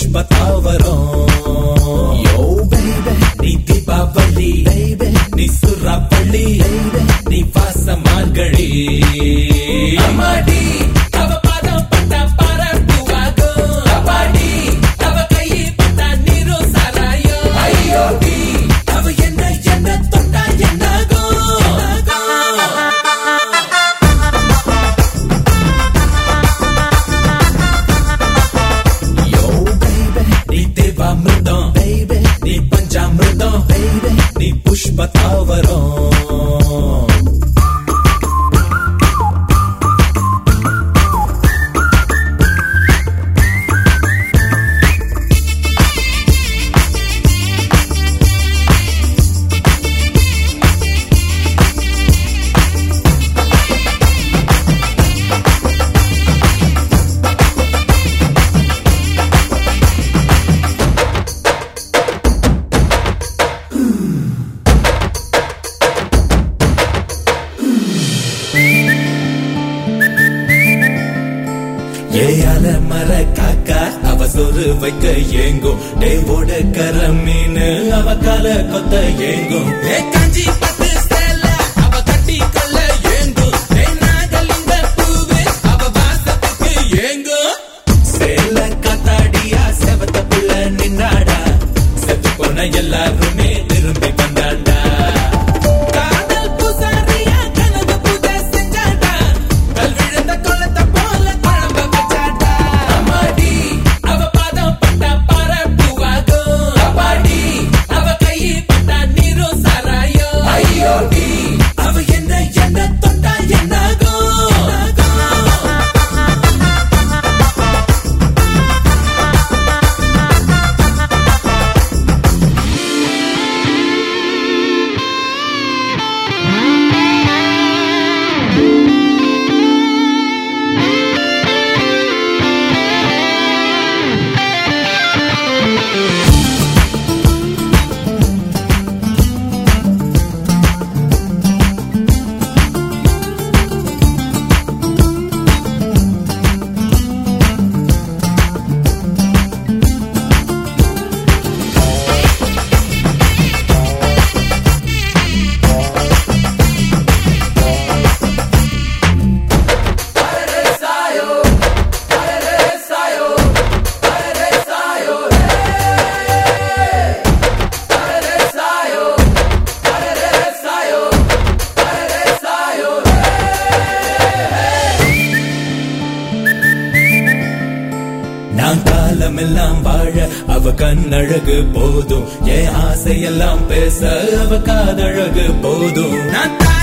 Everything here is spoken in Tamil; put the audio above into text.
புஷ்பதாவரம். யோ பேபி நீ தீபாவளி, நீ சுறாப்பள்ளி, நீ வாச மார்கழி. அம்மாடி அவ பாதம் பட்டா பரப்புவாகும், அப்பாடி அவ கையை பட்டா நீரும் சாராயம். ஐயோடி அவ என்ன என்ன தொட்டா என்னாகும். யோ பேபி நீ தேவாமிர்தம், நீ பஞ்சாமிர்தம், நீ புஷ்பதாவரம். ஏயால மர காக்கா அவ சொரு வைக்க ஏங்கும், டேவோட கர மீன் அவ கால கொத்த ஏங்கும். காஞ்சி பட்டு சேல அவ கட்டி கொள்ள ஏங்கும், நாகலிங்க பூவு அவ வாசத்துக்கு ஏங்கும். சேல காத்தாடியா செவத்த புள்ள நின்னாடா, செத்து போன எல்லாருமே திரும்பி வந்தாண்டா. காதல் பூசாரியா கனவு பூஜை செஞ்சாண்டா, கல் விழுந்த கொள்ளத்தை போல குழம்ப வச்சாண்டா. அம்மாடி அவ பாதம் பட்டா பரப்புவாகும், அப்பாடி அவ கையை பட்டா நீரும் சாராயம். ஐயோடி அவ என்ன என்ன தொட்டா என்னாகும். நான் காலமெல்லாம் வாழ அவ கண்ணழகு போதும், என் ஆசையெல்லாம் பேச அவ காதழகு போதும். நான்